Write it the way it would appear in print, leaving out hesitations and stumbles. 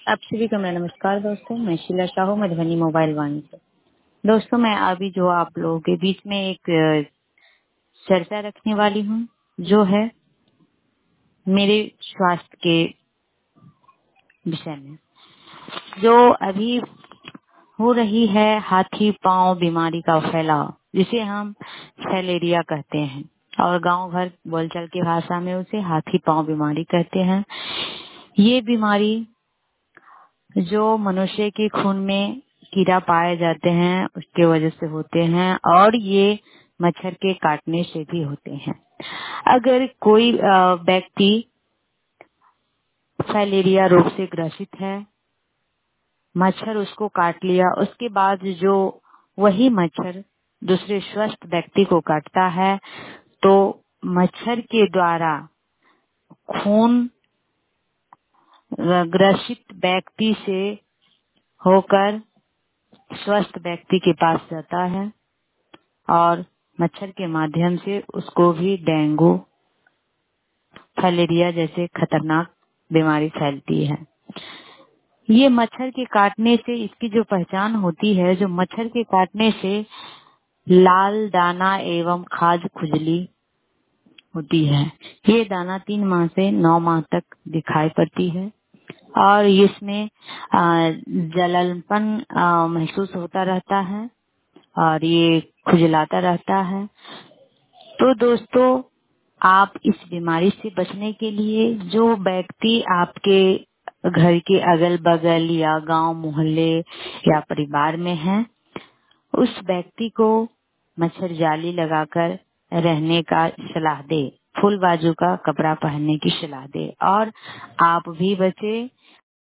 आप सभी को मेरा नमस्कार दोस्तों। मैं शीला शाहू, मधुबनी मोबाइल वाणी से। दोस्तों, मैं अभी जो आप लोगों के बीच में एक चर्चा रखने वाली हूँ, जो है मेरे स्वास्थ्य के विषय में। जो अभी हो रही है हाथी पांव बीमारी का फैलाव, जिसे हम फैलेरिया कहते हैं और गांव घर बोलचाल की भाषा में उसे हाथी पांव बीमारी कहते हैं। ये बीमारी जो मनुष्य के खून में कीड़ा पाए जाते हैं उसके वजह से होते हैं, और ये मच्छर के काटने से भी होते हैं। अगर कोई व्यक्ति फाइलेरिया रोग से ग्रसित है, मच्छर उसको काट लिया, उसके बाद जो वही मच्छर दूसरे स्वस्थ व्यक्ति को काटता है, तो मच्छर के द्वारा खून ग्रसित व्यक्ति से होकर स्वस्थ व्यक्ति के पास जाता है और मच्छर के माध्यम से उसको भी डेंगू, फाइलेरिया जैसे खतरनाक बीमारी फैलती है। ये मच्छर के काटने से, इसकी जो पहचान होती है, जो मच्छर के काटने से लाल दाना एवं खाज खुजली होती है। ये दाना 3 माह से 9 माह तक दिखाई पड़ती है और इसमें जलनपन महसूस होता रहता है और ये खुजलाता रहता है। तो दोस्तों, आप इस बीमारी से बचने के लिए, जो व्यक्ति आपके घर के अगल बगल या गांव मोहल्ले या परिवार में है, उस व्यक्ति को मच्छर जाली लगाकर रहने का सलाह दे, फुल बाजू का कपड़ा पहनने की सलाह दे और आप भी बचे